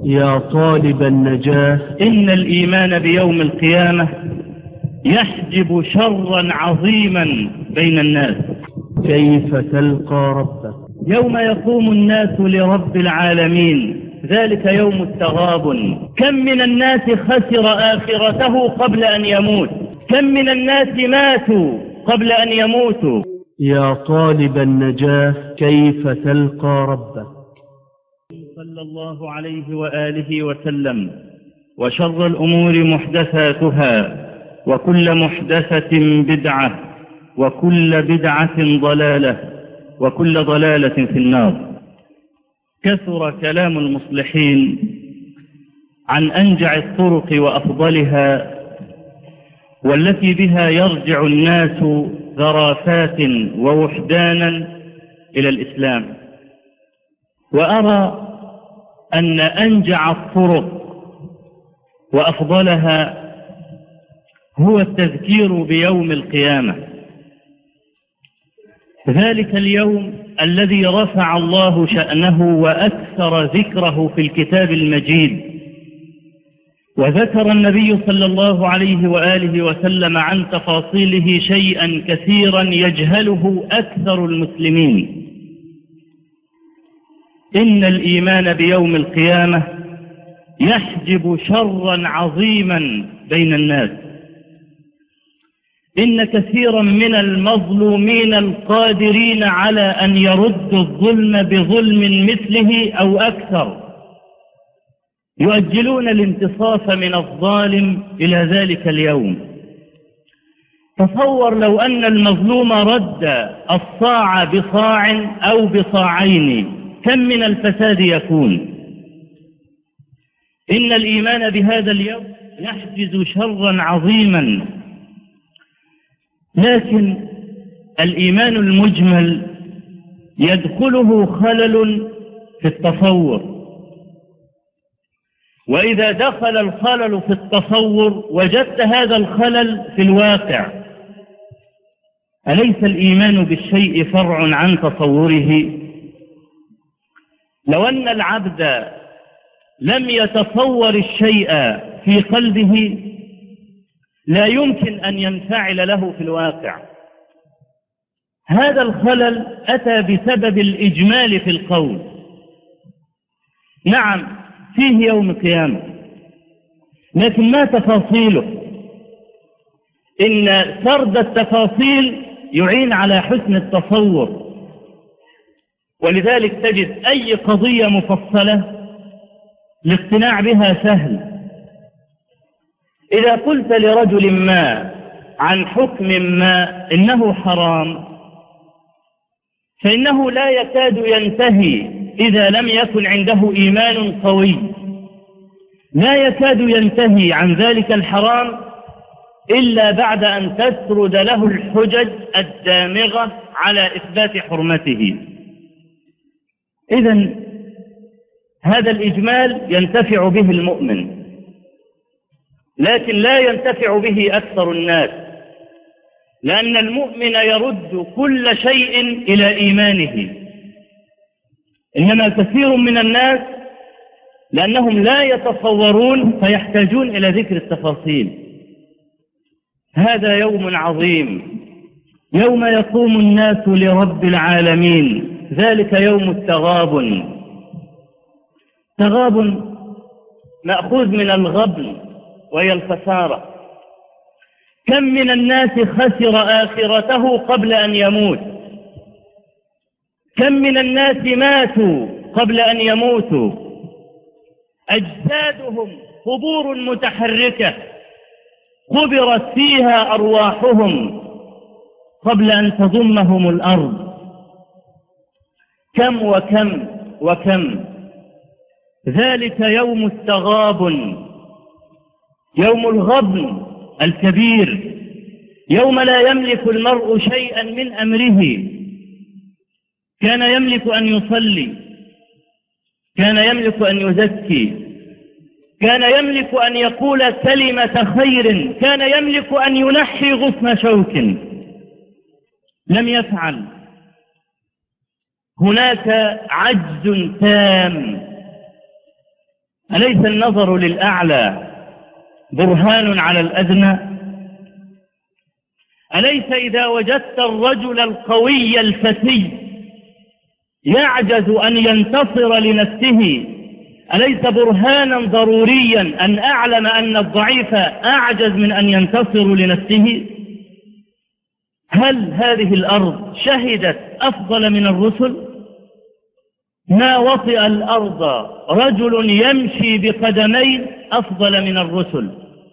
يا طالب النجاة، إن الإيمان بيوم القيامة يحجب شرا عظيما بين الناس. كيف تلقى ربك؟ يوم يقوم الناس لرب العالمين، ذلك يوم التغابن. كم من الناس خسر آخرته قبل أن يموت، كم من الناس ماتوا قبل أن يموتوا. يا طالب النجاة، كيف تلقى ربك؟ صلى الله عليه وآله وسلم: وشر الأمور محدثاتها، وكل محدثة بدعة، وكل بدعة ضلالة، وكل ضلالة في النار. كثر كلام المصلحين عن أنجع الطرق وأفضلها، والتي بها يرجع الناس ذرافات ووحدانا إلى الإسلام. وأرى أن أنجع الطرق وأفضلها هو التذكير بيوم القيامة، ذلك اليوم الذي رفع الله شأنه وأكثر ذكره في الكتاب المجيد. وذكر النبي صلى الله عليه وآله وسلم عن تفاصيله شيئا كثيرا يجهله أكثر المسلمين. إن الإيمان بيوم القيامة يحجب شرا عظيما بين الناس. إن كثيرا من المظلومين القادرين على أن يردوا الظلم بظلم مثله أو أكثر يؤجلون الانتصاف من الظالم إلى ذلك اليوم. تصور لو أن المظلوم رد الصاع بصاع أو بصاعين، كم من الفساد يكون. إن الإيمان بهذا اليوم يحجز شرا عظيما. لكن الإيمان المجمل يدخله خلل في التصور، وإذا دخل الخلل في التصور وجدت هذا الخلل في الواقع. أليس الإيمان بالشيء فرع عن تصوره؟ لو أن العبد لم يتصور الشيء في قلبه لا يمكن أن ينفعل له في الواقع. هذا الخلل أتى بسبب الإجمال في القول. نعم، فيه يوم القيامة، لكن ما تفاصيله؟ إن سرد التفاصيل يعين على حسن التصور، ولذلك تجد أي قضية مفصلة الاقتناع بها سهل. إذا قلت لرجل ما عن حكم ما إنه حرام، فإنه لا يكاد ينتهي إذا لم يكن عنده إيمان قوي، لا يكاد ينتهي عن ذلك الحرام إلا بعد أن تسرد له الحجج الدامغة على إثبات حرمته. إذن هذا الإجمال ينتفع به المؤمن، لكن لا ينتفع به أكثر الناس، لأن المؤمن يرد كل شيء إلى إيمانه. إنما كثير من الناس لأنهم لا يتصورون فيحتاجون إلى ذكر التفاصيل. هذا يوم عظيم، يوم يقوم الناس لرب العالمين، ذلك يوم التغابن. تغابن مأخوذ من الغبن وهي الخسارة. كم من الناس خسر آخرته قبل أن يموت، كم من الناس ماتوا قبل أن يموتوا، أجسادهم قبور متحركة قبرت فيها أرواحهم قبل أن تضمهم الأرض. كم وكم وكم. ذلك يوم التغابن، يوم الغبن الكبير، يوم لا يملك المرء شيئا من أمره. كان يملك أن يصلي، كان يملك أن يزكي، كان يملك أن يقول كلمة خير، كان يملك أن ينحي غصن شوك، لم يفعل. هناك عجز تام. أليس النظر للأعلى برهان على الأدنى؟ أليس إذا وجدت الرجل القوي الفتي يعجز أن ينتصر لنفسه أليس برهانا ضروريا أن أعلم أن الضعيف أعجز من أن ينتصر لنفسه؟ هل هذه الأرض شهدت أفضل من الرسل؟ ما وطئ الأرض رجل يمشي بقدمين أفضل من الرسل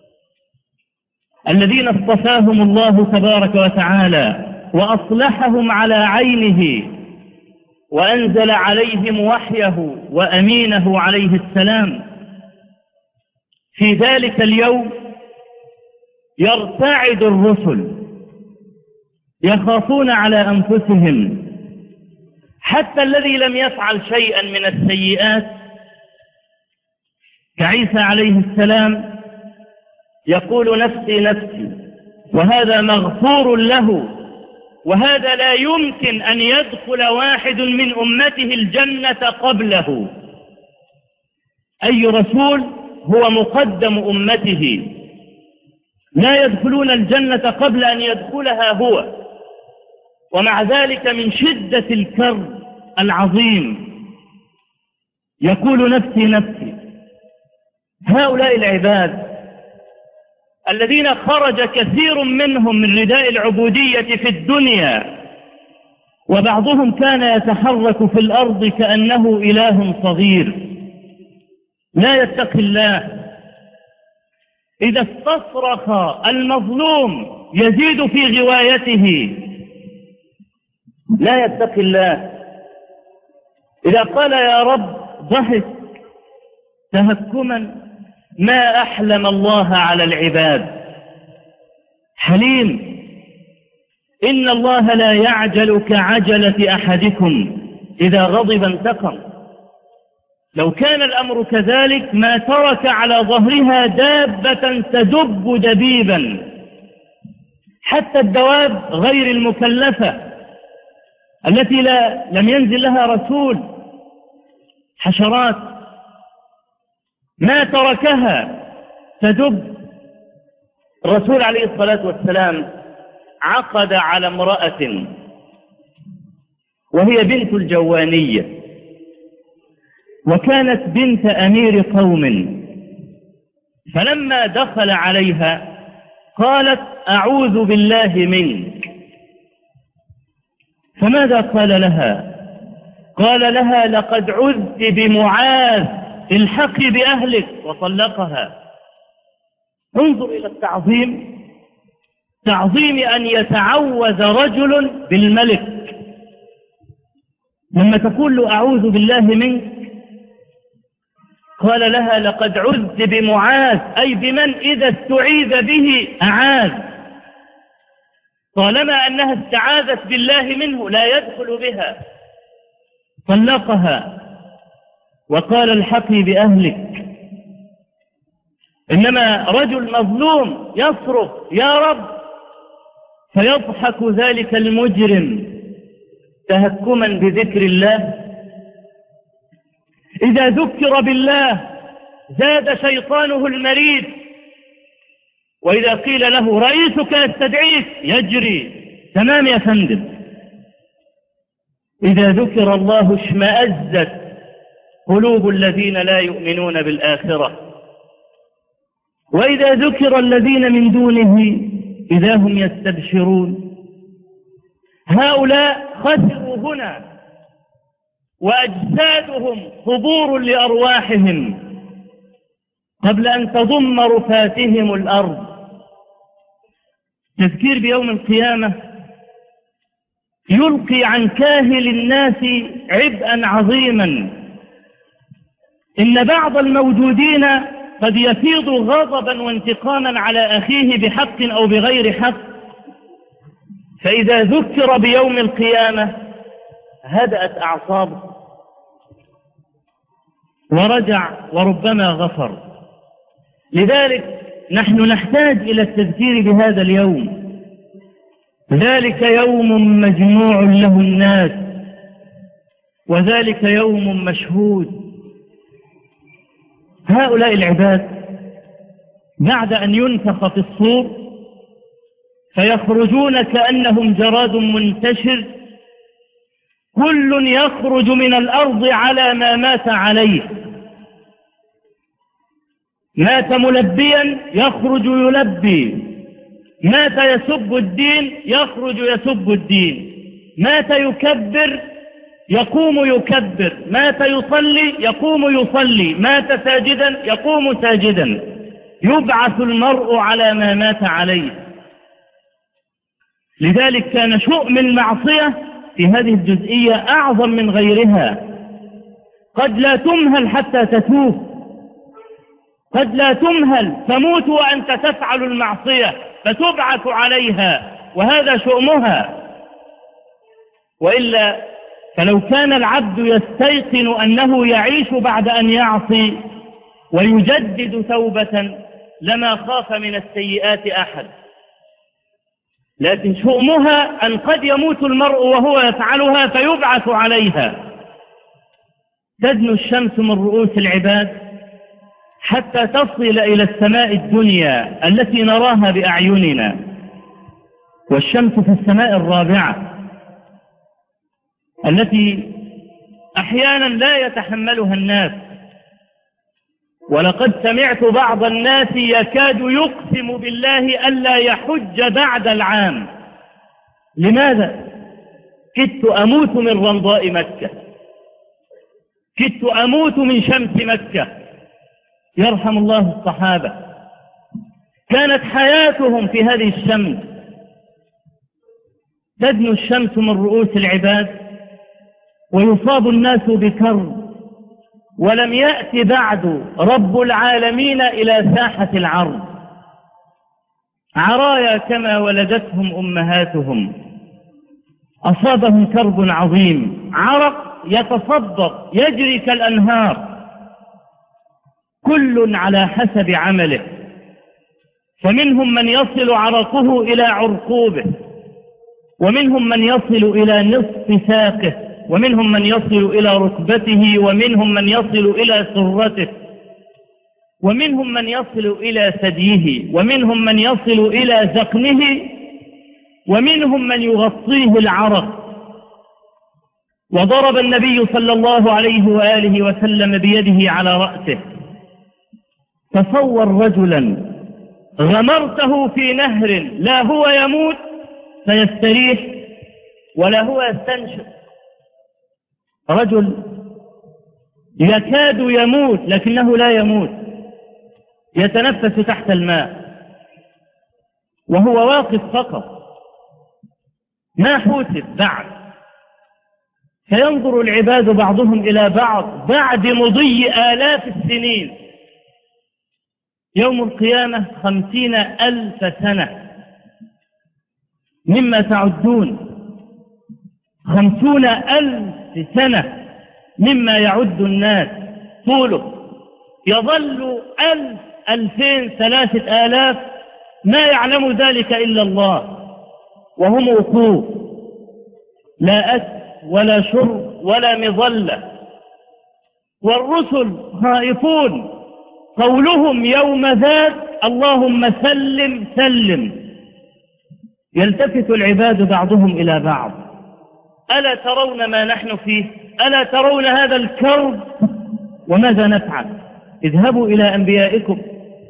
الذين اصطفاهم الله تبارك وتعالى وأصلحهم على عينه وأنزل عليهم وحيه وأمينه عليه السلام. في ذلك اليوم يرتعد الرسل يخافون على أنفسهم، حتى الذي لم يفعل شيئا من السيئات كعيسى عليه السلام يقول نفسي نفسي، وهذا مغفور له، وهذا لا يمكن أن يدخل واحد من أمته الجنة قبله. أي رسول هو مقدم أمته، لا يدخلون الجنة قبل أن يدخلها هو، ومع ذلك من شدة الكرب العظيم يقول نفسي نفسي. هؤلاء العباد الذين خرج كثير منهم من رداء العبودية في الدنيا، وبعضهم كان يتحرك في الأرض كأنه إله صغير لا يتقي الله، إذا استصرخ المظلوم يزيد في غوايته لا يتقي الله، إذا قال يا رب ضحك تهكما. ما أحلم الله على العباد، حليم. إن الله لا يعجل كعجلة أحدكم إذا غضب انتقم. لو كان الأمر كذلك ما ترك على ظهرها دابة تدب دبيبا، حتى الدواب غير المكلفة التي لم ينزل لها رسول، حشرات ما تركها تدب. الرسول عليه الصلاة والسلام عقد على امرأة وهي بنت الجوانية، وكانت بنت أمير قوم، فلما دخل عليها قالت أعوذ بالله منك. فماذا قال لها؟ قال لها لقد عذت بمعاذ الحقي بأهلك، وطلقها. انظر إلى التعظيم، تعظيم أن يتعوذ رجل بالملك. لما تقول له أعوذ بالله منك قال لها لقد عذت بمعاذ، أي بمن إذا استعيذ به أعاذ. طالما أنها استعاذت بالله منه لا يدخل بها، طلقها وقال الحقي بأهلك. إنما رجل مظلوم يصرخ يا رب، فيضحك ذلك المجرم تهكما بذكر الله. إذا ذكر بالله زاد شيطانه المريد، وإذا قيل له رئيسك يستدعيك يجري. تمام يا فندم. إذا ذكر الله اشمأزت قلوب الذين لا يؤمنون بالآخرة، وإذا ذكر الذين من دونه إذا هم يستبشرون. هؤلاء خسروا هنا، وأجسادهم قبور لأرواحهم قبل أن تضم رفاتهم الأرض. تذكير بيوم القيامة يلقي عن كاهل الناس عبئا عظيما. إن بعض الموجودين قد يفيض غضبا وانتقاما على أخيه بحق أو بغير حق، فإذا ذكر بيوم القيامة هدأت أعصابه ورجع وربما غفر. لذلك نحن نحتاج إلى التذكير بهذا اليوم. ذلك يوم مجموع له الناس، وذلك يوم مشهود. هؤلاء العباد بعد أن ينفخ في الصور فيخرجون كأنهم جراد منتشر، كل يخرج من الأرض على ما مات عليه. مات ملبيا يخرج يلبي، مات يسب الدين يخرج يسب الدين، مات يكبر يقوم يكبر، مات يصلي يقوم يصلي، مات ساجدا يقوم ساجدا. يبعث المرء على ما مات عليه. لذلك كان شؤم المعصية في هذه الجزئية أعظم من غيرها. قد لا تمهل حتى تتوب، قد لا تمهل تموت وأنت تفعل المعصية فتبعث عليها، وهذا شؤمها. وإلا فلو كان العبد يستيقن أنه يعيش بعد أن يعصي ويجدد توبة لما خاف من السيئات أحد. لكن شؤمها أن قد يموت المرء وهو يفعلها فيبعث عليها. تدنو الشمس من رؤوس العباد حتى تصل إلى السماء الدنيا التي نراها بأعيننا، والشمس في السماء الرابعة التي أحيانا لا يتحملها الناس. ولقد سمعت بعض الناس يكاد يقسم بالله ألا يحج بعد العام. لماذا؟ كدت أموت من رمضاء مكة، كدت أموت من شمس مكة. يرحم الله الصحابة، كانت حياتهم في هذه الشمس. تدنو الشمس من رؤوس العباد ويصاب الناس بكرب، ولم يأت بعد رب العالمين إلى ساحة العرض. عرايا كما ولدتهم أمهاتهم، أصابهم كرب عظيم، عرق يتصبب يجري كالأنهار، كل على حسب عمله. فمنهم من يصل عرقه إلى عرقوبه، ومنهم من يصل إلى نصف ساقه، ومنهم من يصل إلى ركبته، ومنهم من يصل إلى سرته، ومنهم من يصل إلى ثديه، ومنهم من يصل إلى ذقنه، ومنهم من يغطيه العرق. وضرب النبي صلى الله عليه وآله وسلم بيده على رأسه. تصور رجلا غمرته في نهر لا هو يموت فيستريح ولا هو يستنشق. رجل يكاد يموت لكنه لا يموت، يتنفس تحت الماء وهو واقف فقط، ما حوسب بعد. فينظر العباد بعضهم إلى بعض بعد مضي آلاف السنين. يوم القيامة 50,000 سنة مما تعدون، 50,000 سنة مما يعد الناس طوله. يظل 1,000 2,000 3,000 ما يعلم ذلك إلا الله، وهم وقوف لا أكل ولا شرب ولا مظلة. والرسل خائفون، قولهم يوم ذاك اللهم سلم سلم. يلتفت العباد بعضهم إلى بعض، ألا ترون ما نحن فيه؟ ألا ترون هذا الكرب؟ وماذا نفعل؟ اذهبوا إلى أنبيائكم.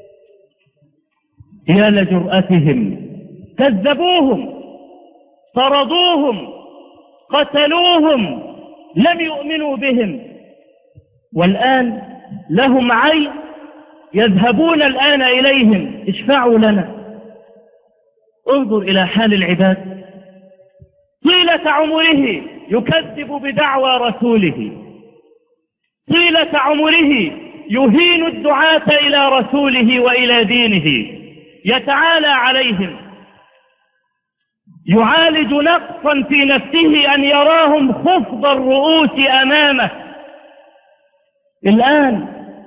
يا لجرأتهم، كذبوهم، طردوهم، قتلوهم، لم يؤمنوا بهم، والآن لهم عين يذهبون الآن إليهم اشفعوا لنا. انظر إلى حال العباد، طيلة عمره يكذب بدعوى رسوله، طيلة عمره يهين الدعاة إلى رسوله وإلى دينه، يتعالى عليهم، يعالج نقصا في نفسه أن يراهم خفض الرؤوس أمامه. الآن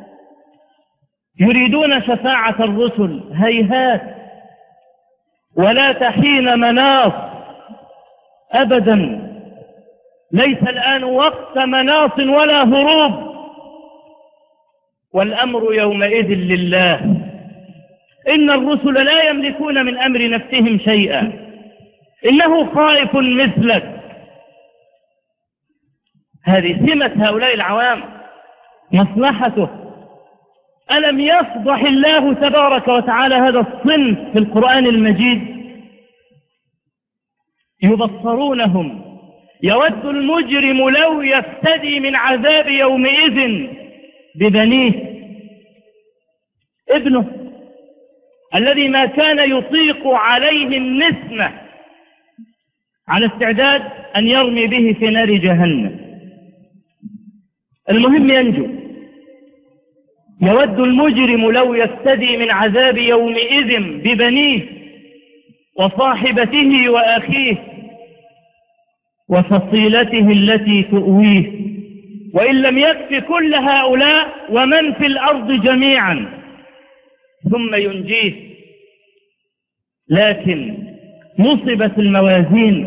يريدون شفاعة الرسل، هيهات، ولا تحين مناص أبدا. ليس الآن وقت مناص ولا هروب. والأمر يومئذ لله. إن الرسل لا يملكون من أمر نفسهم شيئا، إنه خائف مثلك. هذه سمة هؤلاء العوام، مصلحته. ألم يفضح الله تبارك وتعالى هذا الصنف في القرآن المجيد؟ يبصرونهم يود المجرم لو يفتدي من عذاب يومئذ ببنيه. ابنه الذي ما كان يطيق عليه النسمة على استعداد أن يرمي به في نار جهنم. المهم ينجو. يود المجرم لو يفتدي من عذاب يومئذ ببنيه وصاحبته وأخيه وفصيلته التي تؤويه، وإن لم يكف كل هؤلاء ومن في الأرض جميعا ثم ينجيه. لكن نصبت الموازين،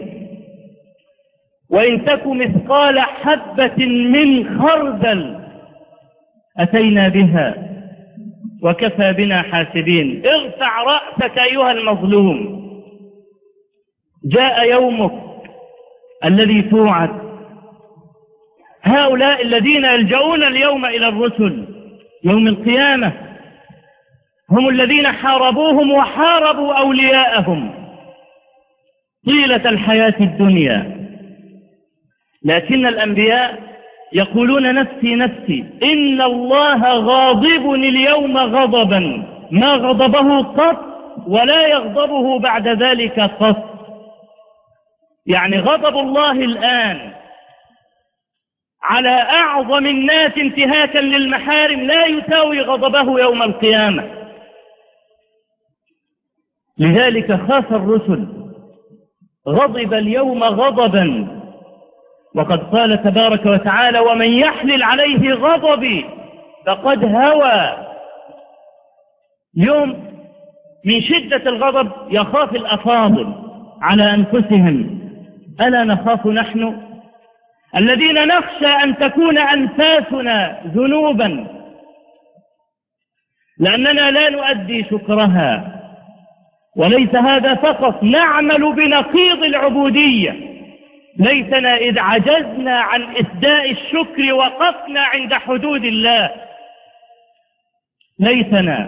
وإن تك مثقال حبة من خردل أتينا بها وكفى بنا حاسبين. ارفع رأسك أيها المظلوم، جاء يومك الذي توعد. هؤلاء الذين يلجؤون اليوم إلى الرسل يوم القيامة هم الذين حاربوهم وحاربوا أولياءهم طيلة الحياة الدنيا. لكن الأنبياء يقولون نفسي نفسي، إن الله غاضب اليوم غضبا ما غضبه قط ولا يغضبه بعد ذلك قط. يعني غضب الله الآن على أعظم الناس انتهاكا للمحارم لا يساوي غضبه يوم القيامة. لذلك خاف الرسل، غضب اليوم غضبا، وقد قال تبارك وتعالى ومن يحلل عليه غضبي فقد هوى. يوم من شدة الغضب يخاف الأفاضل على أنفسهم. ألا نخاف نحن الذين نخشى أن تكون أنفاسنا ذنوبا لأننا لا نؤدي شكرها؟ وليس هذا فقط، نعمل بنقيض العبودية. ليتنا إذ عجزنا عن إسداء الشكر وقفنا عند حدود الله. ليتنا.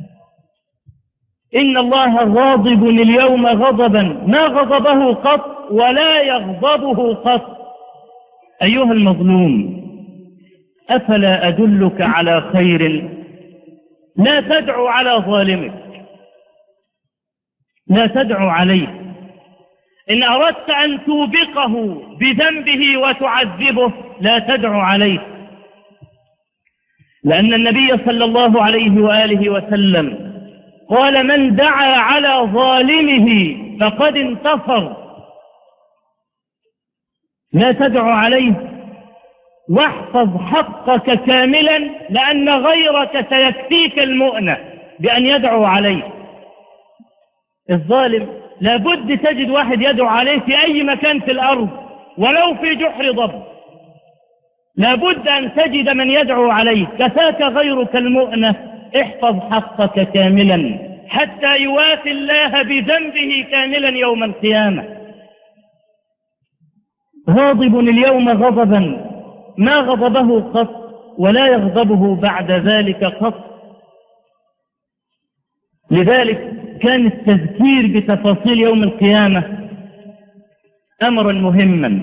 إن الله غاضب اليوم غضبا ما غضبه قط ولا يغضبه قط. أيها المظلوم، أفلا أدلك على خير؟ لا تدعو على ظالمك، لا تدعو عليه. إن أردت أن توبقه بذنبه وتعذبه لا تدعو عليه، لأن النبي صلى الله عليه وآله وسلم قال من دعا على ظالمه فقد انتصر. لا تدعو عليه، واحفظ حقك كاملا، لأن غيرك سيكفيك المؤنة بأن يدعو عليه. الظالم لابد تجد واحد يدعو عليه في أي مكان في الأرض ولو في جحر ضب، لابد أن تجد من يدعو عليه. كفاك غيرك المؤنة. احفظ حقك كاملا حتى يوافي الله بذنبه كاملا يوم القيامة. غاضب اليوم غضبا ما غضبه قط ولا يغضبه بعد ذلك قط. لذلك كان التذكير بتفاصيل يوم القيامة أمرا مهما.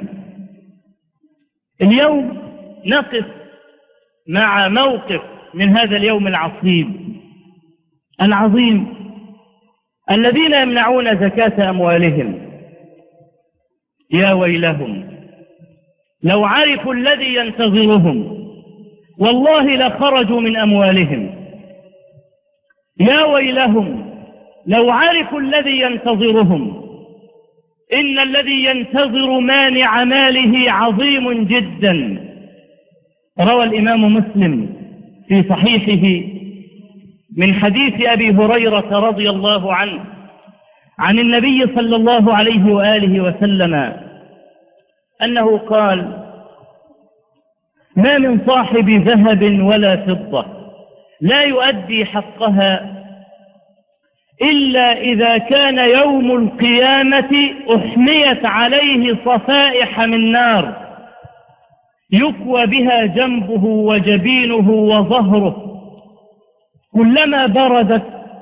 اليوم نقف مع موقف من هذا اليوم العصيب العظيم. الذين يمنعون زكاة أموالهم يا ويلهم لو عرفوا الذي ينتظرهم والله لخرجوا من أموالهم. يا ويلهم لو عرفوا الذي ينتظرهم. إن الذي ينتظر مانع ماله عظيم جدا. روى الإمام مسلم في صحيحه من حديث أبي هريرة رضي الله عنه عن النبي صلى الله عليه وآله وسلم أنه قال ما من صاحب ذهب ولا فضة لا يؤدي حقها إلا إذا كان يوم القيامة أحميت عليه صفائح من نار يكوى بها جنبه وجبينه وظهره، كلما بردت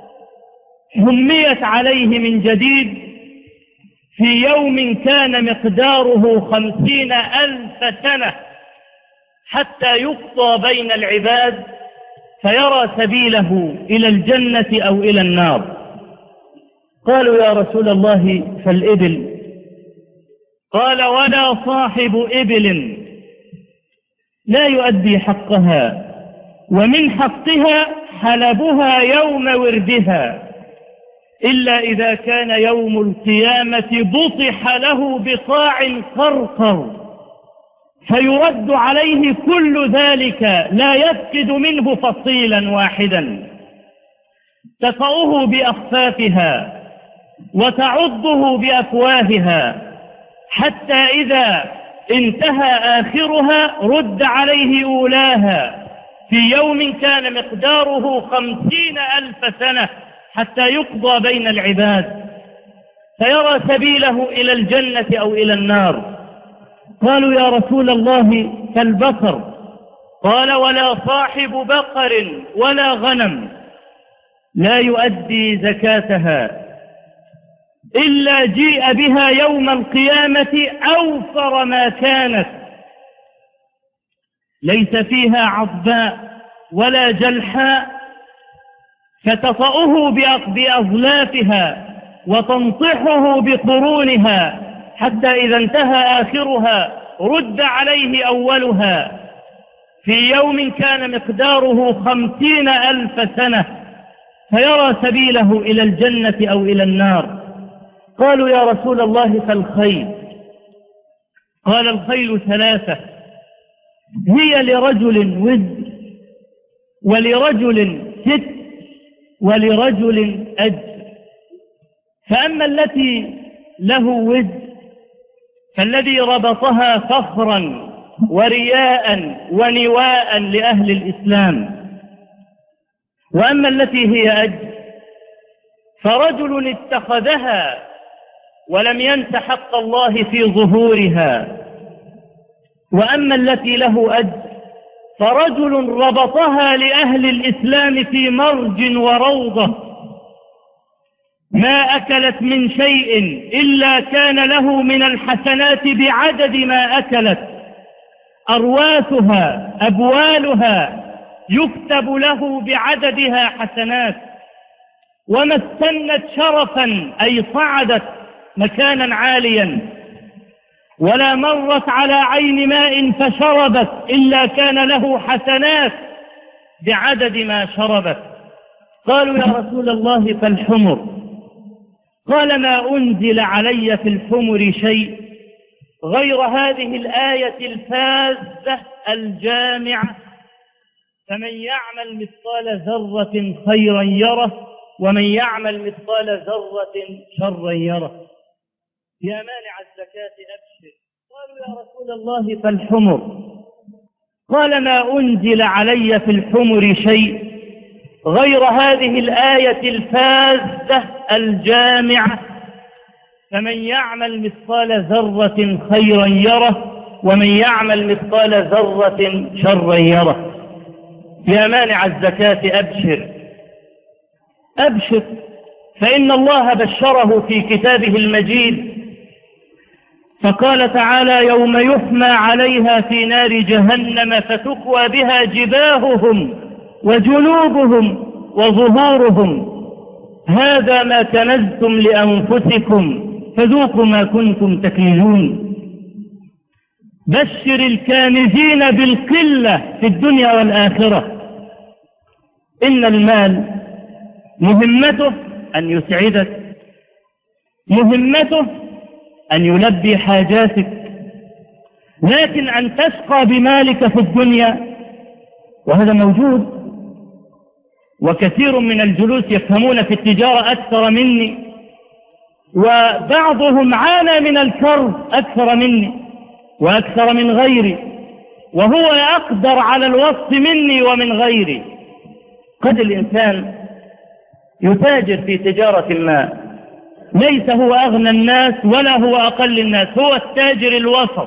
حميت عليه من جديد في يوم كان مقداره 50,000 سنة حتى يقضى بين العباد فيرى سبيله إلى الجنة أو إلى النار. قالوا يا رسول الله فالإبل؟ قال ولا صاحب إبل لا يؤدي حقها، ومن حقها حلبها يوم وردها، إلا إذا كان يوم القيامة بطح له بقاع قرقر فيرد عليه كل ذلك لا يفقد منه فصيلا واحدا، تطأه بأخفافها وتعضه بأفواهها، حتى إذا انتهى آخرها رد عليه أولاها في يوم كان مقداره 50,000 سنة حتى يقضى بين العباد فيرى سبيله إلى الجنة أو إلى النار. قالوا يا رسول الله فالبقر؟ قال ولا صاحب بقر ولا غنم لا يؤدي زكاتها إلا جيء بها يوم القيامة أوفر ما كانت، ليس فيها عضباء ولا جلحاء، فتطأه بأظلافها وتنطحه بقرونها، حتى إذا انتهى آخرها رد عليه أولها في يوم كان مقداره 50,000 سنة فيرى سبيله إلى الجنة أو إلى النار. قالوا يا رسول الله فالخيل؟ قال الخيل 3، هي لرجل وزر ولرجل 6 ولرجل أجر. فأما التي له وزر فالذي ربطها فخرا ورياء ونواء لأهل الإسلام، وأما التي هي أجر فرجل اتخذها ولم ينس حق الله في ظهورها، وأما التي له أجر فرجل ربطها لأهل الإسلام في مرج وروضة، ما أكلت من شيء إلا كان له من الحسنات بعدد ما أكلت، أرواثها أبوالها يكتب له بعددها حسنات، وما استنت شرفا أي صعدت مكانا عاليا، ولا مرت على عين ماء فشربت إلا كان له حسنات بعدد ما شربت. قالوا يا رسول الله فالحمر؟ قال ما أنزل علي في الحمر شيء غير هذه الآية الفاذة الجامعة: فمن يعمل مثقال ذرة خيرا يره ومن يعمل مثقال ذرة شرا يره. يا مانع الزكاة أبشر. قالوا يا رسول الله فالحمر؟ قال ما أنزل علي في الحمر شيء غير هذه الآية الفاذة الجامعة: فمن يعمل مثقال ذرة خيرا يره ومن يعمل مثقال ذرة شرا يره. يا مانع الزكاة أبشر. أبشر، فإن الله بشره في كتابه المجيد فقال تعالى: يوم يحمى عليها في نار جهنم فتكوى بها جباههم وجنوبهم وظهورهم، هذا ما كنزتم لأنفسكم فذوقوا ما كنتم تكنزون. بشر الكانزين بالقلة في الدنيا والآخرة. إن المال مهمته أن يسعدك، مهمته أن يلبي حاجاتك، لكن أن تشقى بمالك في الدنيا وهذا موجود، وكثير من الجلوس يفهمون في التجارة أكثر مني، وبعضهم عانى من الكرب أكثر مني وأكثر من غيري، وهو أقدر على الوصف مني ومن غيري. قد الإنسان يتاجر في تجارة ما، ليس هو أغنى الناس ولا هو أقل الناس، هو التاجر الوسط.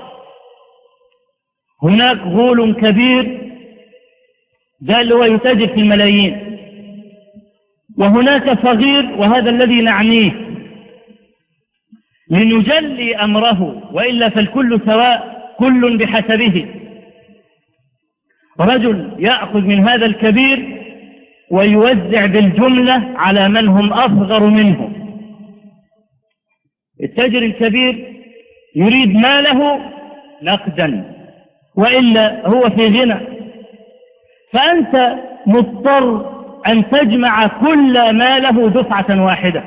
هناك غول كبير ده اللي هو يتاجر في الملايين، وهناك صغير وهذا الذي نعنيه لنجلي أمره، وإلا فالكل سواء، كل بحسبه. رجل يأخذ من هذا الكبير ويوزع بالجملة على من هم أصغر منه. التاجر الكبير يريد ماله نقدا، وإلا هو في غنى، فأنت مضطر أن تجمع كل ماله دفعة واحدة.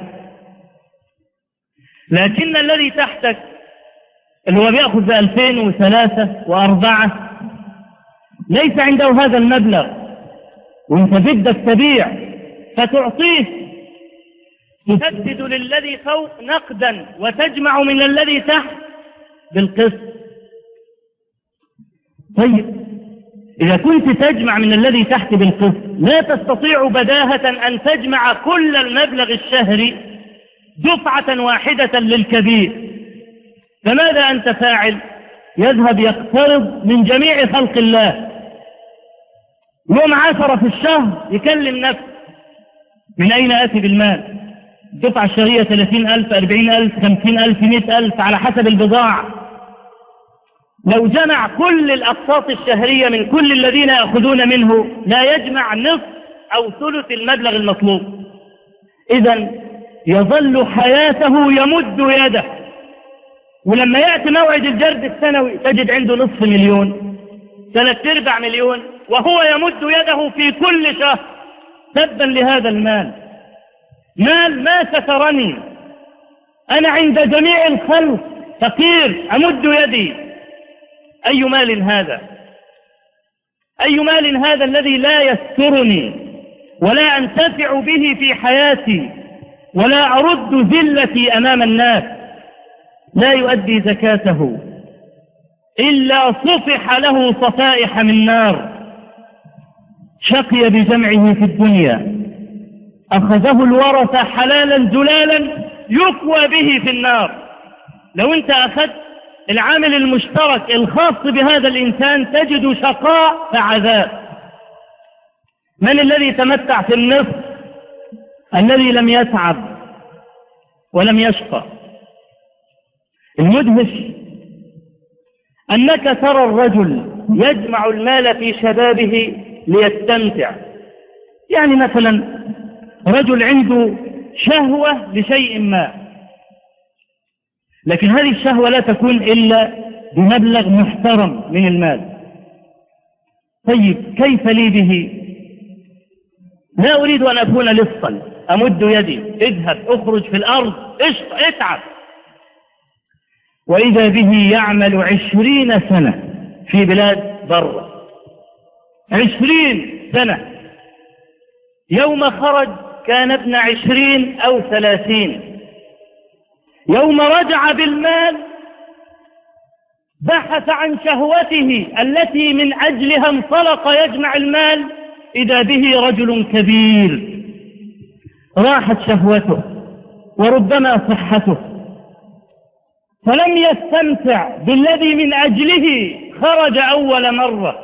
لكن الذي تحتك اللي هو بيأخذ ب2000 و3 و4 ليس عنده هذا المبلغ، وانت بدك تبيع فتعطيه، تسدد للذي فوق نقدا وتجمع من الذي تحت بالقسط. طيب إذا كنت تجمع من الذي تحت بالقسط لا تستطيع بداهة أن تجمع كل المبلغ الشهري دفعة واحدة للكبير، فماذا أنت فاعل؟ يذهب يقترض من جميع خلق الله، يوم 10 في الشهر يكلم نفسه من أين أتي بالمال؟ الدفعة الشهرية 30,000 40,000 50,000 100,000 على حسب البضاعة. لو جمع كل الأقساط الشهرية من كل الذين يأخذون منه لا يجمع نصف أو ثلث المبلغ المطلوب. إذن يظل حياته يمد يده، ولما يأتي موعد الجرد السنوي تجد عنده نصف مليون 3/4 مليون، وهو يمد يده في كل شهر. تبا لهذا المال، مال ما سترني أنا عند جميع الخلق فقير أمد يدي. أي مال هذا؟ أي مال هذا الذي لا يسترني ولا أنتفع به في حياتي ولا أرد ذلتي أمام الناس؟ لا يؤدي زكاته إلا صفح له صفائح من نار. شقي بجمعه في الدنيا، أخذه الورثة حلالا جلالا يكوى به في النار. لو أنت أخذت العامل المشترك الخاص بهذا الإنسان تجد شقاء فعذاب. من الذي تمتع في النصف؟ الذي لم يتعب ولم يشقى. المدهش أنك ترى الرجل يجمع المال في شبابه ليستمتع. يعني مثلا رجل عنده شهوة لشيء ما، لكن هذه الشهوة لا تكون إلا بمبلغ محترم من المال. طيب كيف لي به؟ لا أريد أن أكون لصا أمد يدي، اذهب اخرج في الأرض اتعب. وإذا به يعمل 20 سنة في بلاد بره، 20 سنة، يوم خرج كان ابن 20 أو 30، يوم رجع بالمال بحث عن شهوته التي من أجلها انطلق يجمع المال، إذا به رجل كبير راحت شهوته وربما صحته، فلم يستمتع بالذي من أجله خرج أول مرة،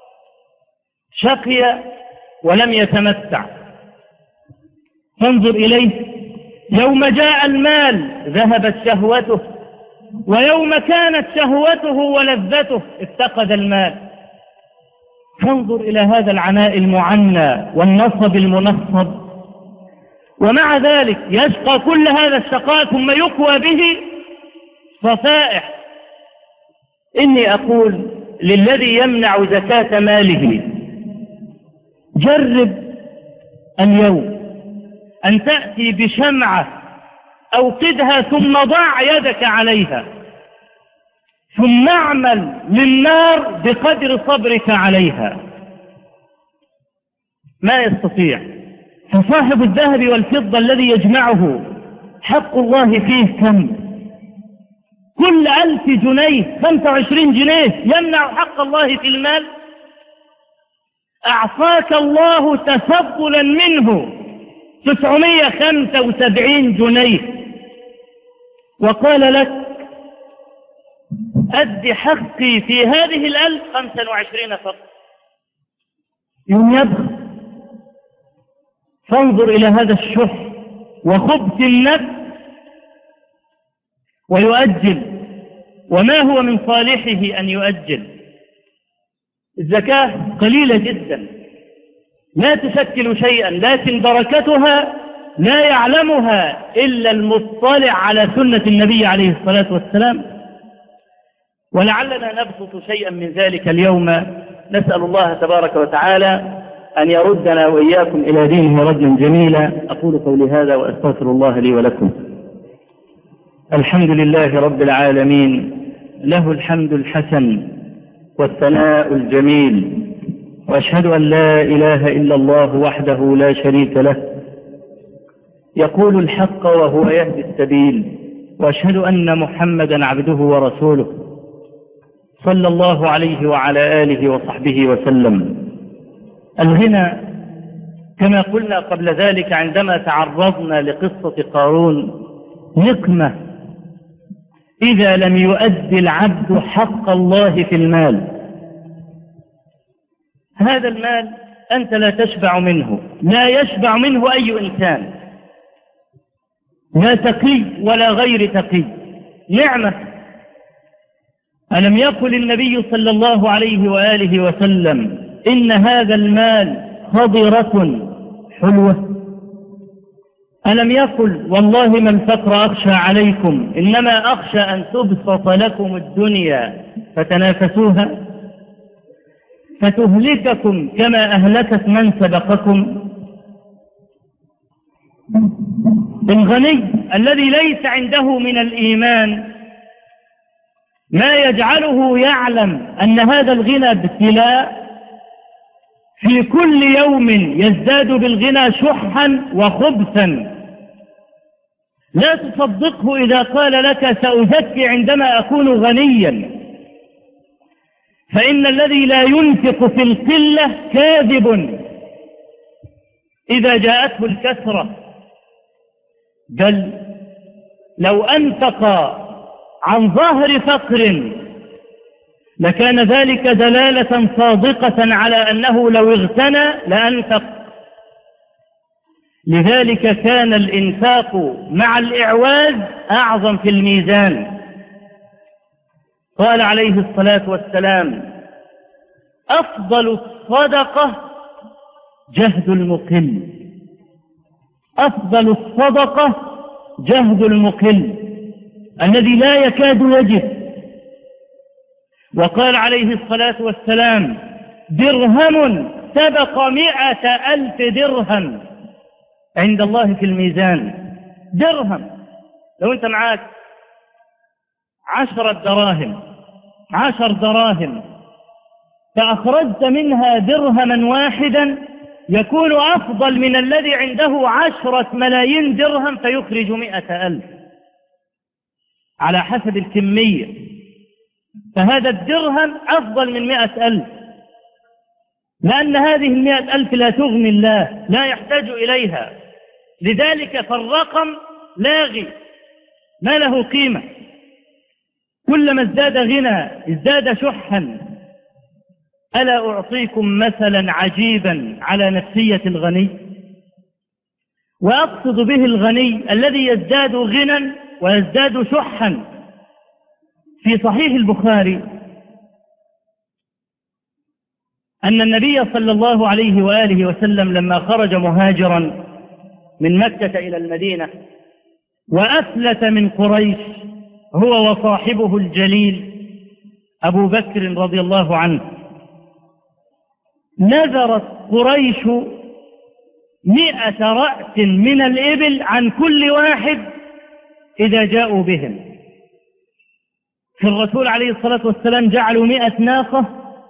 شقي ولم يتمتع. فانظر إليه، يوم جاء المال ذهبت شهوته، ويوم كانت شهوته ولذته افتقد المال. فانظر إلى هذا العناء المعنى والنصب المنصب، ومع ذلك يشقى كل هذا الشقاء ثم يقوى به صفائح. إني أقول للذي يمنع زكاة ماله، جرب اليوم أن تأتي بشمعة أوقدها ثم ضع يدك عليها، ثم اعمل للنار بقدر صبرك عليها. ما يستطيع. فصاحب الذهب والفضة الذي يجمعه حق الله فيه كم؟ كل 1000 جنيه 25 جنيه يمنع حق الله في المال. أعطاك الله تفضلا منه 975 جنيه وقال لك أدي حقي في هذه 1025 فقط، يوم يبخل. فانظر إلى هذا الشح وخبث النفس ويؤجل، وما هو من صالحه أن يؤجل. الزكاة قليلة جدا لا تشكل شيئا، لكن بركتها لا يعلمها إلا المطلع على سنة النبي عليه الصلاة والسلام. ولعلنا نبسط شيئا من ذلك اليوم، نسأل الله تبارك وتعالى أن يردنا وإياكم إلى دينه ردا جميلا. أقول قولي هذا وأستغفر الله لي ولكم. الحمد لله رب العالمين، له الحمد الحسن والثناء الجميل، وأشهد أن لا إله إلا الله وحده لا شريك له، يقول الحق وهو يهدي السبيل، وأشهد أن محمدا عبده ورسوله صلى الله عليه وعلى آله وصحبه وسلم. الغنى كما قلنا قبل ذلك عندما تعرضنا لقصة قارون نقمة إذا لم يؤدي العبد حق الله في المال. هذا المال أنت لا تشبع منه، لا يشبع منه أي إنسان، لا تقي ولا غير تقي، نعمة. ألم يقل النبي صلى الله عليه وآله وسلم إن هذا المال خضرة حلوة؟ ألم يقل والله ما الفقر أخشى عليكم، إنما أخشى أن تبسط لكم الدنيا فتنافسوها فتهلككم كما أهلكت من سبقكم؟ الغني الذي ليس عنده من الإيمان ما يجعله يعلم أن هذا الغنى ابتلاء، في كل يوم يزداد بالغنى شحا وخبثا. لا تصدقه إذا قال لك سأزكي عندما أكون غنيا، فإن الذي لا ينفق في القلة كاذب إذا جاءته الكثرة، بل لو أنفق عن ظهر فقر لكان ذلك دلالة صادقة على أنه لو اغتنى لأنفق. لذلك كان الإنفاق مع الإعواز أعظم في الميزان. قال عليه الصلاة والسلام أفضل الصدقة جهد المقل، أفضل الصدقة جهد المقل الذي لا يكاد يجد. وقال عليه الصلاة والسلام درهم سبق 100,000 درهم عند الله في الميزان. درهم، لو أنت معاك 10 دراهم فأخرجت منها درهما واحدا يكون أفضل من الذي عنده 10 ملايين درهم فيخرج 100,000 على حسب الكمية. فهذا الدرهم أفضل من 100,000، لأن هذه 100,000 لا تغني الله، لا يحتاج إليها. لذلك فالرقم لاغي ما له قيمة. كلما ازداد غنى ازداد شحا. ألا أعطيكم مثلا عجيبا على نفسية الغني، وأقصد به الغني الذي يزداد غنى ويزداد شحا. في صحيح البخاري أن النبي صلى الله عليه وآله وسلم لما خرج مهاجرا من مكة إلى المدينة وأفلت من قريش هو وصاحبه الجليل أبو بكر رضي الله عنه، نذرت قريش 100 رأس من الإبل عن كل واحد إذا جاءوا بهم. في الرسول عليه الصلاة والسلام جعلوا 100 ناقة،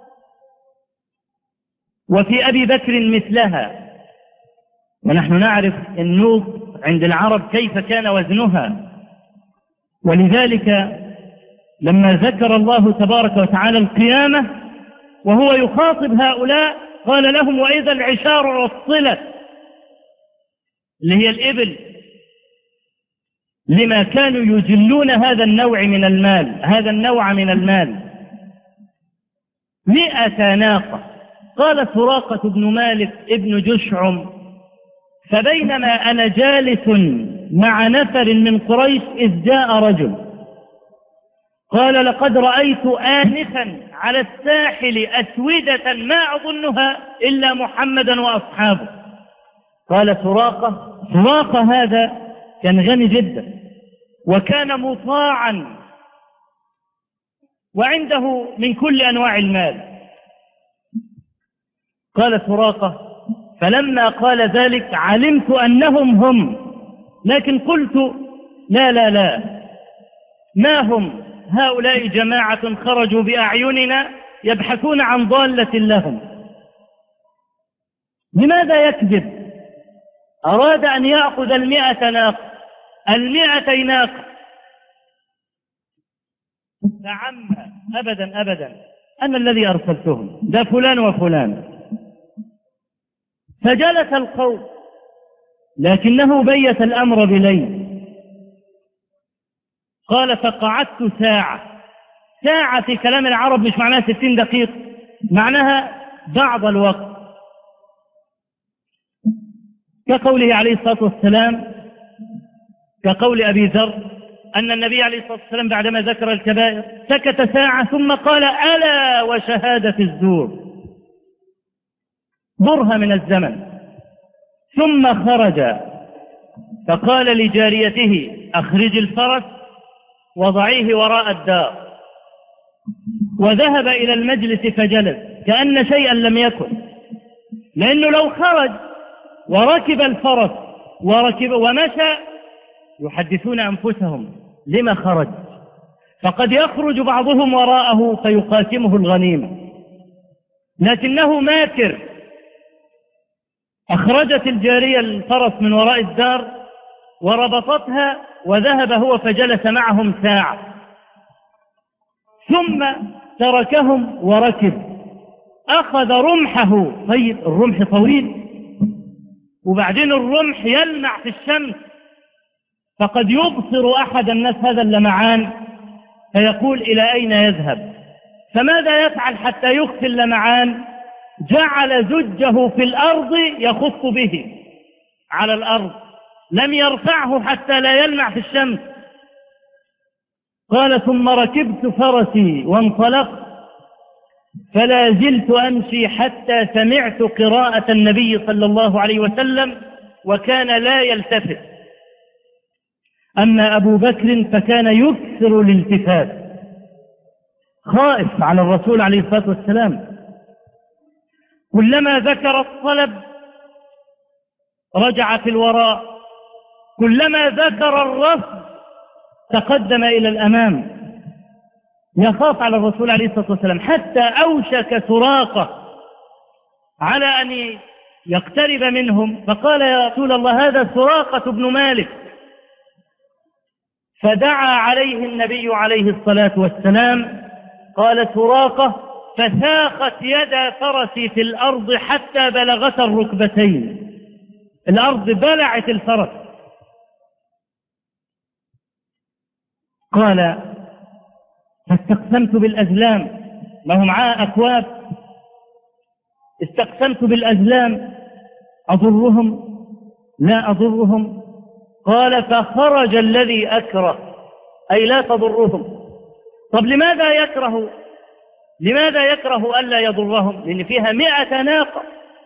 وفي أبي بكر مثلها. ونحن نعرف النوق عند العرب كيف كان وزنها. ولذلك لما ذكر الله تبارك وتعالى القيامة وهو يخاطب هؤلاء قال لهم وإذا العشار عطلت، اللي هي الإبل، لما كانوا يجلون هذا النوع من المال 100 ناقة. قال سراقة بن مالك ابن جشعم: فبينما أنا جالس مع نفر من قريش إذ جاء رجل قال: لقد رأيت آنفا على الساحل أسودة ما أظنها إلا محمدا وأصحابه. قال سراقة هذا كان غني جدا وكان مطاعا وعنده من كل أنواع المال. قال سراقة: فلما قال ذلك علمت أنهم هم، لكن قلت: لا، ما هم هؤلاء جماعة خرجوا بأعيننا يبحثون عن ضالة لهم. لماذا يكذب؟ أراد أن يأخذ 100 ناقة 200 ناقة. فعم أبدا أنا الذي أرسلتهم، ده فلان وفلان. فجلس القوم، لكنه بيت الأمر بليل. قال: فقعدت ساعة في كلام العرب مش معناها 60 دقيقة، معناها بعض الوقت، كقوله عليه الصلاة والسلام، كقول أبي ذر أن النبي عليه الصلاة والسلام بعدما ذكر الكبائر سكت ساعة ثم قال: ألا وشهادة الزور، برهة من الزمن. ثم خرج فقال لجاريته: أخرج الفرس وضعيه وراء الدار. وذهب إلى المجلس فجلس كأن شيئا لم يكن، لأنه لو خرج وركب الفرس ومشى يحدثون أنفسهم لما خرج، فقد يخرج بعضهم وراءه فيقاسمه الغنيمة، لكنه ماكر. أخرجت الجارية الفرس من وراء الدار وربطتها وذهب هو فجلس معهم ساعة، ثم تركهم وركب. أخذ رمحه، طيب الرمح طويل وبعدين الرمح يلمع في الشمس، فقد يبصر أحد الناس هذا اللمعان فيقول: إلى أين يذهب؟ فماذا يفعل حتى يخفي اللمعان؟ جعل زجه في الأرض يخف به على الأرض، لم يرفعه حتى لا يلمع في الشمس. قال: ثم ركبت فرسي وانطلقت، فلا زلت أمشي حتى سمعت قراءة النبي صلى الله عليه وسلم وكان لا يلتفت. أما أبو بكر فكان يكثر الالتفات، خائف على الرسول عليه الصلاة والسلام، كلما ذكر الطلب رجع في الوراء، كلما ذكر الرفض تقدم إلى الأمام، يخاف على الرسول عليه الصلاة والسلام، حتى أوشك سراقة على أن يقترب منهم، فقال: يا رسول الله هذا سراقة بن مالك. فدعا عليه النبي عليه الصلاة والسلام. قال سراقة: فساقت يد فرسي في الأرض حتى بلغت الركبتين، الأرض بلعت الفرس. قال: فاستقسمت بالأزلام، ما هو معاه أكواب، استقسمت بالأزلام أضرهم لا أضرهم؟ قال: فخرج الذي أكره، أي لا تضرهم. طب لماذا يكره ألا يضرهم؟ لأن فيها 100 ناقة،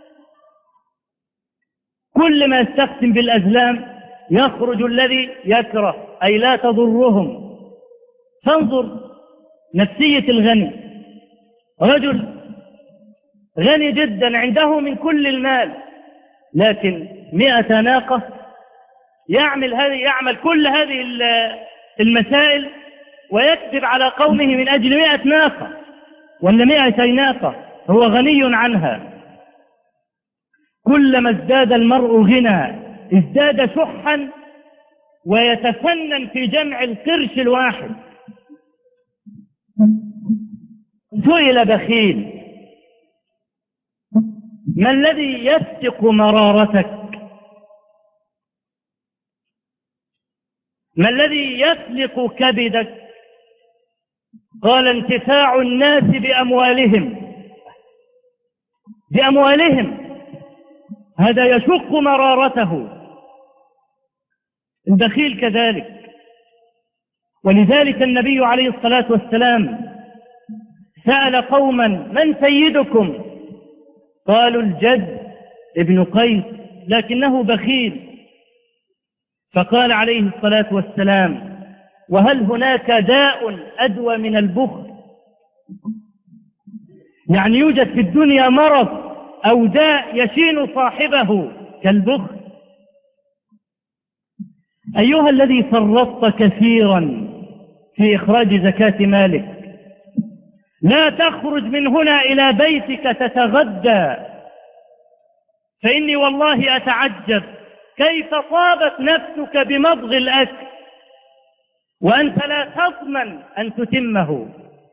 كل ما يستقسم بالأزلام يخرج الذي يكره، أي لا تضرهم. فانظر نفسية الغني، رجل غني جدا عنده من كل المال، لكن 100 ناقة يعمل كل هذه المسائل ويكذب على قومه من أجل 100 ناقة ولا 200 ناقة، هو غني عنها. كلما ازداد المرء غنى ازداد شحا ويتفنن في جمع القرش الواحد. سئل بخيل ما الذي يسبق مرارتك؟ ما الذي يسلق كبدك؟ قال انتفاع الناس بأموالهم، هذا يشق مرارته. البخيل كذلك. ولذلك النبي عليه الصلاة والسلام سأل قوما: من سيدكم؟ قالوا: الجد ابن قيس، لكنه بخيل. فقال عليه الصلاة والسلام: وهل هناك داء أدوى من البخل؟ يعني يوجد في الدنيا مرض أو داء يشين صاحبه كالبخل؟ أيها الذي فرطت كثيرا في إخراج زكاة مالك، لا تخرج من هنا إلى بيتك تتغدى، فإني والله أتعجب كيف طابت نفسك بمضغ الأكل وأنت لا تضمن أن تتمه.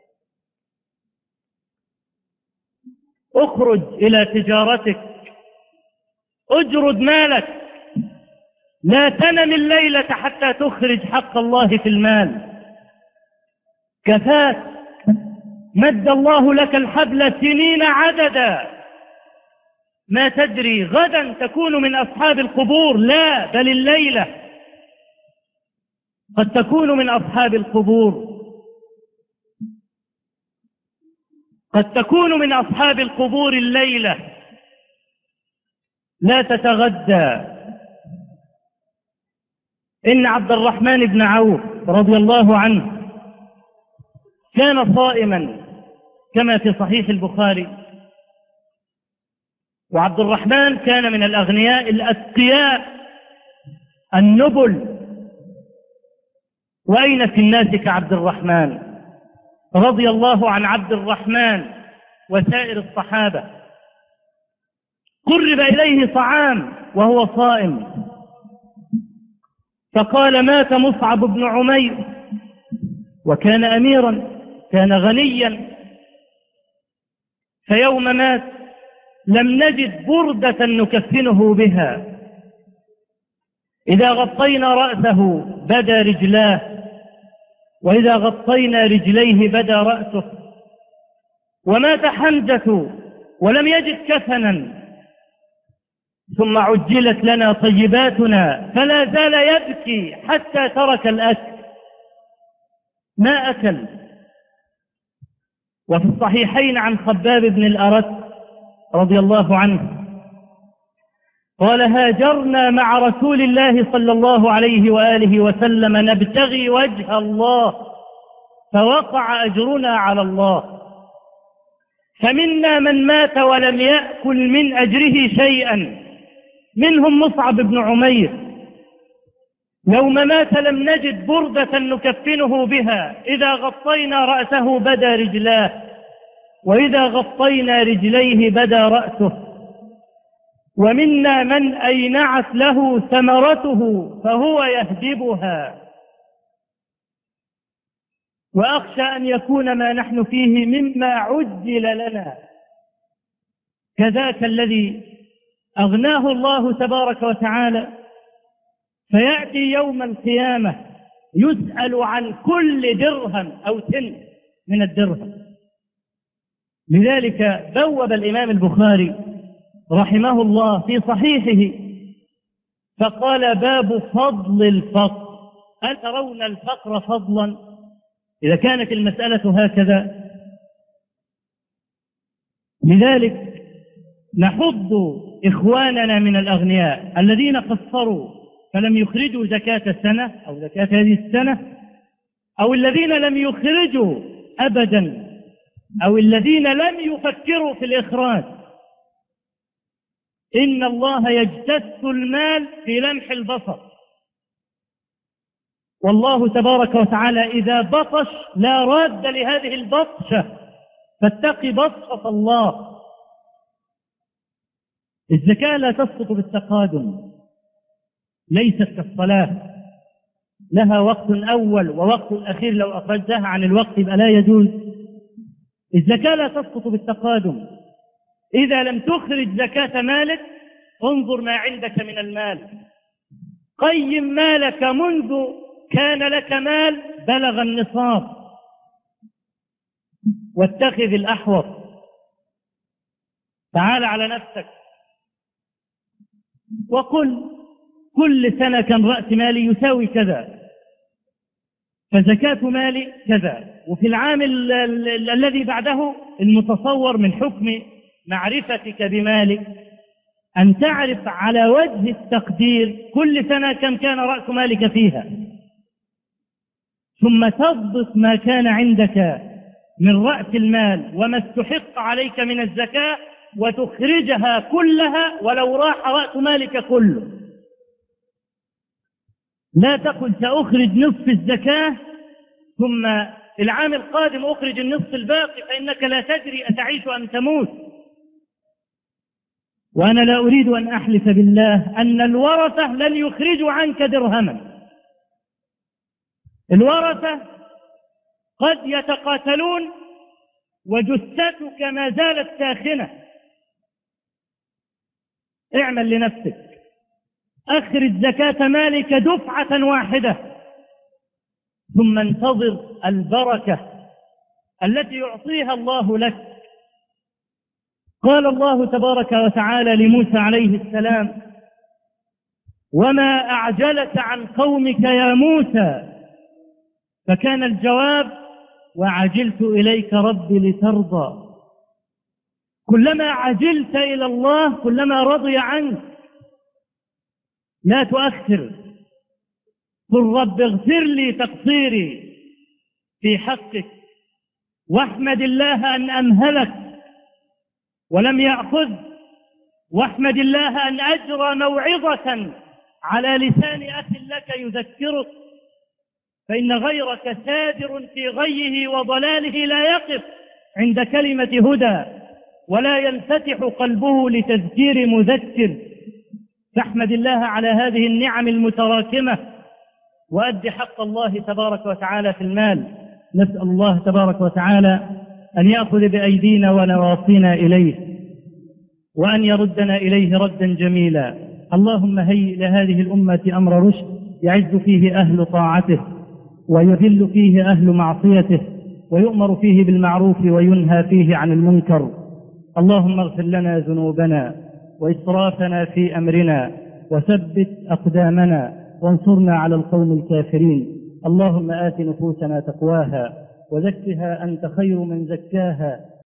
اخرج إلى تجارتك، اجرد مالك، لا تنم الليلة حتى تخرج حق الله في المال. كفاك، مد الله لك الحبل سنين عددا، ما تدري غدا تكون من أصحاب القبور. لا، بل الليلة قد تكون من أصحاب القبور، قد تكون من أصحاب القبور الليلة. لا تتغدى. إن عبد الرحمن بن عوف رضي الله عنه كان صائما كما في صحيح البخاري، وعبد الرحمن كان من الأغنياء الأتقياء النبل. وأين في الناس كعبد الرحمن رضي الله عن عبد الرحمن وسائر الصحابة. قرب إليه طعام وهو صائم، فقال: مات مصعب بن عمير، وكان أميرا، كان غنيا، فيوم مات لم نجد بردة نكفنه بها، إذا غطينا رأسه بدا رجلاه، وإذا غطينا رجليه بدا رأسه. ومات حمزة ولم يجد كفنا، ثم عجلت لنا طيباتنا، فلا زال يبكي حتى ترك الأكل، ما أكل. وفي الصحيحين عن خباب بن الأرت رضي الله عنه قال: هاجرنا مع رسول الله صلى الله عليه وآله وسلم نبتغي وجه الله، فوقع أجرنا على الله، فمنا من مات ولم يأكل من أجره شيئا، منهم مصعب بن عمير. يوم مات لم نجد بردة نكفنه بها، إذا غطينا رأسه بدا رجلاه، وإذا غطينا رجليه بدا رأسه. ومنا من أينعت له ثمرته فهو يهدبها، وأخشى أن يكون ما نحن فيه مما عجل لنا. كذاك الذي أغناه الله تبارك وتعالى، فيأتي يوم القيامة يسأل عن كل درهم أو سن من الدرهم. لذلك بوب الإمام البخاري رحمه الله في صحيحه فقال: باب فضل الفقر. هل ترون الفقر فضلا؟ إذا كانت المسألة هكذا، لذلك نحض إخواننا من الأغنياء الذين قصروا فلم يخرجوا زكاة السنة أو زكاة هذه السنة، أو الذين لم يخرجوا أبدا، أو الذين لم يفكروا في الإخراج. إن الله يجتث المال في لمح البصر، والله تبارك وتعالى إذا بطش لا راد لهذه البطشة، فاتق بطشة الله. الزكاة لا تسقط بالتقادم، ليست كالصلاة لها وقت أول ووقت أخير، لو أخرجتها عن الوقت يبقى لا يجوز. الزكاة لا تسقط بالتقادم، إذا لم تخرج زكاة مالك انظر ما عندك من المال، قيم مالك منذ كان لك مال بلغ النصاب، واتخذ الأحوط. تعال على نفسك وقل كل سنة كان رأس مالي يساوي كذا، فزكاة مالي كذا. وفي العام الذي بعده المتصور من حكم معرفتك بمالك أن تعرف على وجه التقدير كل سنة كم كان رأس مالك فيها، ثم تضبط ما كان عندك من رأس المال وما استحق عليك من الزكاة وتخرجها كلها ولو راح رأس مالك كله. لا تقل سأخرج نصف الزكاة ثم العام القادم أخرج النصف الباقي، فإنك لا تدري أتعيش أم تموت. وأنا لا أريد أن أحلف بالله أن الورثة لن يخرجوا عنك درهما. الورثة قد يتقاتلون وجثتك ما زالت ساخنة. اعمل لنفسك، أخرج زكاة مالك دفعة واحدة، ثم انتظر البركة التي يعطيها الله لك. قال الله تبارك وتعالى لموسى عليه السلام: وما أعجلك عن قومك يا موسى؟ فكان الجواب: وعجلت إليك ربي لترضى. كلما عجلت إلى الله كلما رضي عنك. لا تؤخر، قل رب اغفر لي تقصيري في حقك، واحمد الله أن أمهلك ولم يأخذ، واحمد الله أن أجرى موعظة على لسان أخ لك يذكرك، فإن غيرك سادر في غيه وضلاله لا يقف عند كلمة هدى ولا ينفتح قلبه لتذكير مذكر. فاحمد الله على هذه النعم المتراكمة وأد حق الله تبارك وتعالى في المال. نسأل الله تبارك وتعالى أن يأخذ بأيدينا ونواصينا إليه وأن يردنا إليه ردا جميلا. اللهم هيئ لهذه الأمة أمر رشد يعز فيه أهل طاعته ويذل فيه أهل معصيته ويؤمر فيه بالمعروف وينهى فيه عن المنكر. اللهم اغفر لنا ذنوبنا وإسرافنا في أمرنا وثبت أقدامنا وانصرنا على القوم الكافرين. اللهم آت نفوسنا تقواها وزكها أنت خير من زكاها